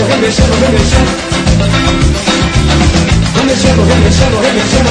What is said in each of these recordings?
remexendo, remexendo. Remexendo, remexendo, remexendo.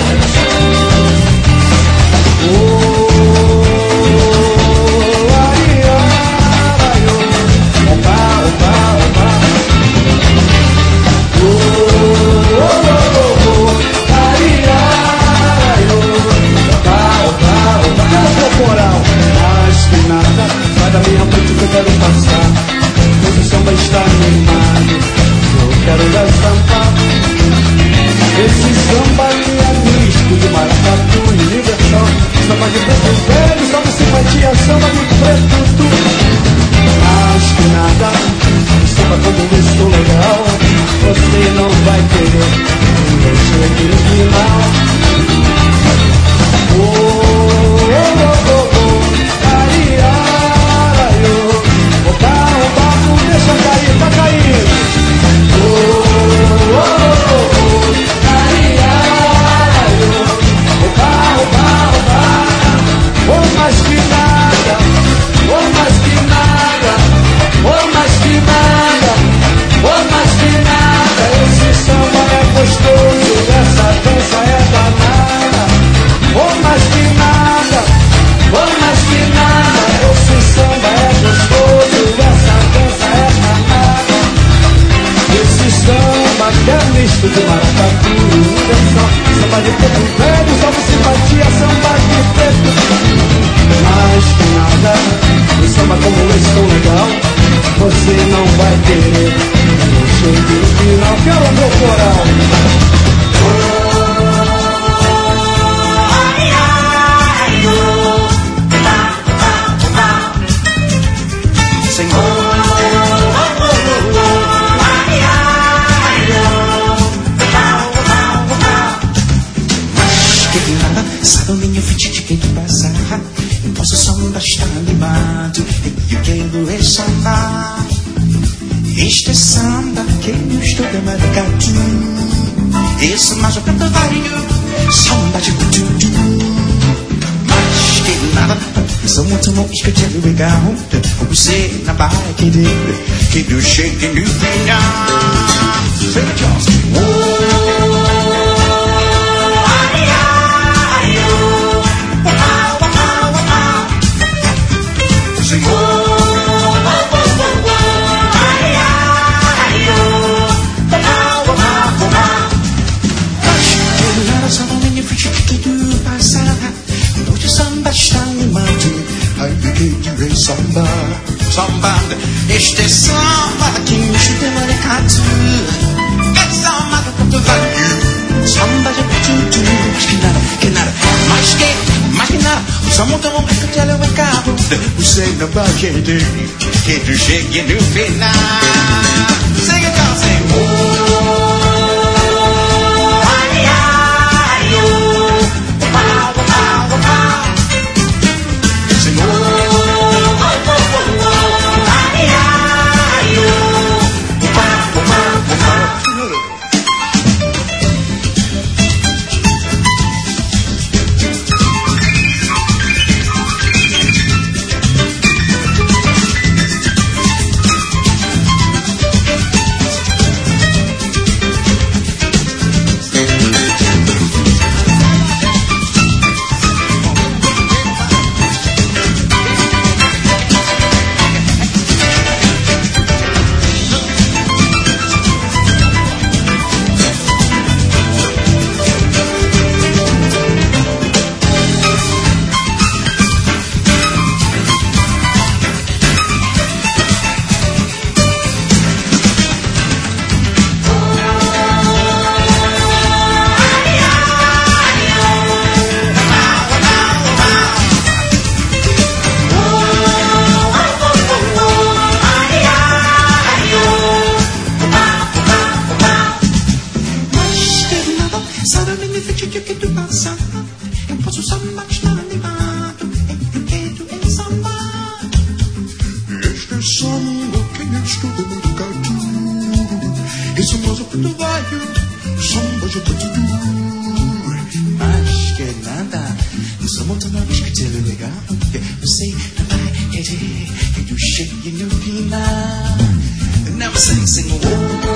Acho que nada vai da minha frente que eu quero passar. Pois o samba está animado, eu quero dar samba. Esse samba que é misto de maracatu e diversão. Samba de preto velho, samba de simpatia, samba de preto tu. Acho que nada, samba como isso legal. Você não vai querer, eu cheguei no final. Oh, oh, oh, oh, oh, ai, ai, oh. Opa, opa, não deixa cair, tá caindo. Oh, oh, oh, oh, ai, ai, oh. Opa, opa, opa. Oh, mais que nada, oh, mais que nada, oh, mais que nada, oh, mais que nada. Esse samba é gostoso, essa dança é danada. Oh, mais que nada, oh, mais que nada. Esse samba é gostoso, essa dança é danada. Esse samba que é misto de maracatu e diversão. Samba de preto velho, samba de simpatia, samba de preto. Mais que nada, um samba como esse tão legal. Você não vai querer, eu chego no final. Quero o meu coral. Sabe o minha frente de quem tu passar. Eu posso samba estar animado. Eu quero é samba. Este é samba que eu estou de maracatu. Esse mais o canto vario. Samba de tudo. Mas que nada. Sou muito bom escutando legal. Você não vai querer que eu chegue no final. Say it, Johnson. Samba, samba, este samba que me chuta maracatu. É samba do ponto value. Samba de tudo, que nada, mais que nada. O samba tão bom que te leva em carro. Você não vai querer que tu chegue no final. Sing it down, sing. Mas que nada, sou muito novo escutando legal. Você não vai querer que eu chegue no final. never sing, sing, oh, oh,